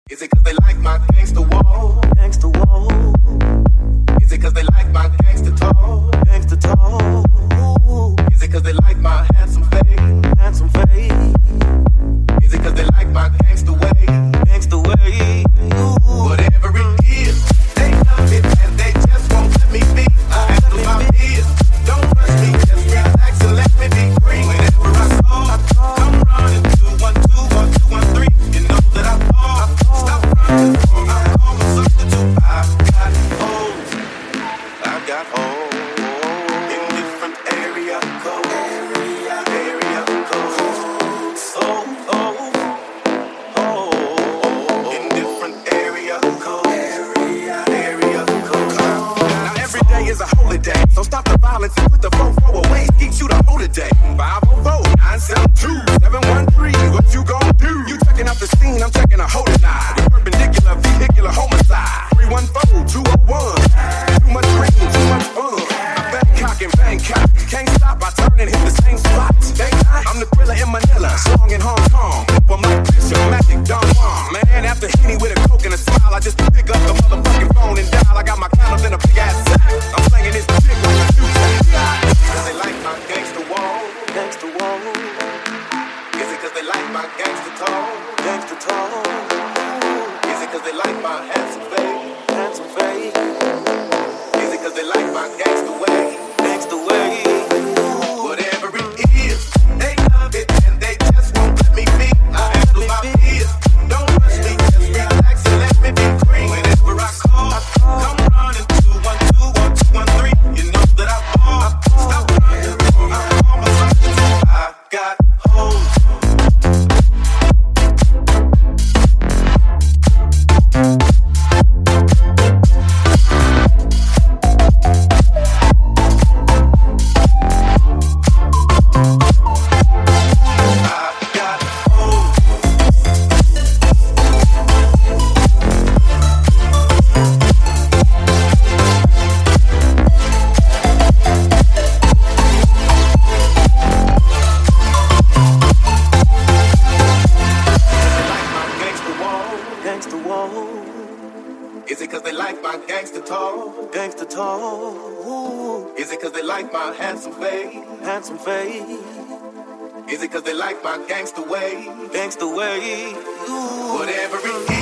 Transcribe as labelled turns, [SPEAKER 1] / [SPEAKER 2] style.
[SPEAKER 1] Is it cause they like my gangsta wall? Gangsta wall. Is it cause they like my gangsta tall? Gangsta tall. Is it cause they like my handsome face? Handsome face. Is it cause they like my gangsta way? Gangsta way. Whatever it is, they love it and they just won't let me be. I handle my biz. Don't rush me, just relax and let me be free. Whenever I call, come running 212-1213. You know that I fall. Stop running for my call a substitute. I got holes in different area codes. Area codes. In different area codes. Area codes. Now every day is a holy day, so stop the violence and put the fofo away. Keeps you the whole day. 504-972-713. What you gon' do? You checking out the scene, I'm checking a holding eye. With perpendicular vehicular homicide. 314-201. Too much green, too much fun. Bangkok and Bangkok. Can't stop, I turn and hit the same spot. I'm the thriller in Manila, slong in Hong Kong. I'm like Bishop, Magic, Don Juan. Man, after Henny with a coke and a smile, I just pick up the motherfucking phone and dial. I got my condoms in a big ass sack. I'm slanging this dick like a two-sack. Cause they like my gangsta wall. Gangsta wall. Is it cause they like my gangsta tall? Gangsta tall. Is it cause they like my handsome face? Handsome face. Is it cause they like my gangsta way? Gangsta way. Whatever it is, they love it and they just won't let me be. I handle my biz. Don't rush me, just relax and let me be free. Whenever I call, come running 212-1213. You know that I fall. Stop running for my call my substitute. I got hoes. Is it cause they like my gangsta tall? Gangsta tall. Is it cause they like my handsome face? Handsome face. Is it cause they like my gangsta way? Gangsta way. Whatever it is.